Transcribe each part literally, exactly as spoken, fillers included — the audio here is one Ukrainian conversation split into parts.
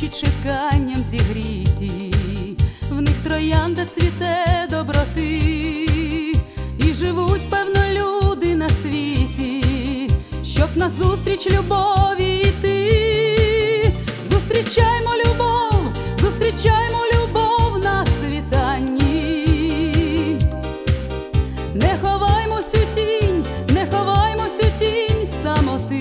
серці чеканням зігріті, в них троянда цвіте доброти, і живуть, певно, люди на світі, щоб назустріч любові йти. Зустрічаймо любов, зустрічаймо любов на світанні. Не ховаймось у тінь, не ховаймось у тінь самоти.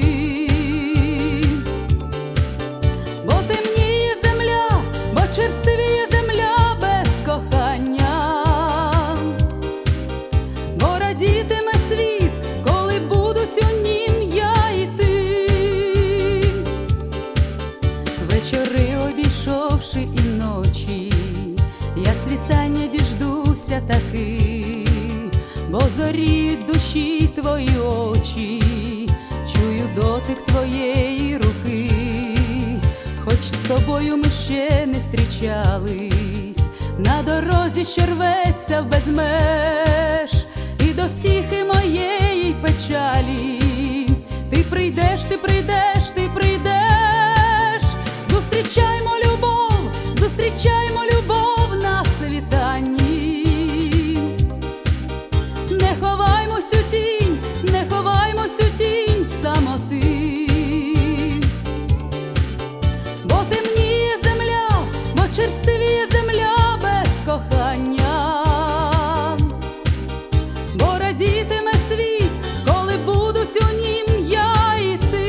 Бо темніє земля, бо черствіє земля без кохання. Бо радітиме світ, коли будуть у нім я і ти. Вечори обійшовши і ночі, я світання діждуся таки, бо зоріють душі твої очі, чую дотик твоєї руки. Хоч з тобою ми ще не зустрічались, на дорозі, що рветься в безмеж, і до втіхи моєї печалі ти прийдеш, ти прийдеш, ти прийдеш. Зустрічаймо любов, зустрічаймо любов на світанні. Не ховаймось у тінь, не ховаймось у тінь самоти. Бо темніє земля, бо черствіє земля без кохання. Бо радітиме світ, коли будуть у нім я і ти.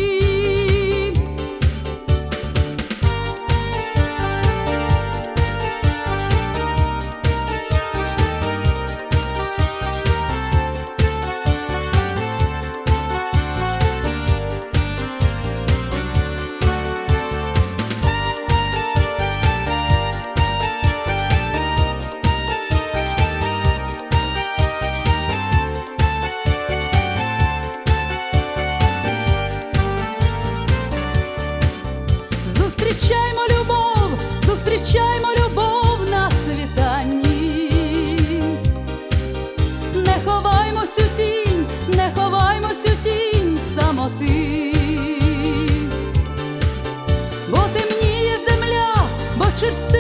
Зустрічаймо любов, зустрічаймо любов на світанні. Не ховаймось у тінь, не ховаймось у тінь самоти. Бо темніє земля, бо черствіє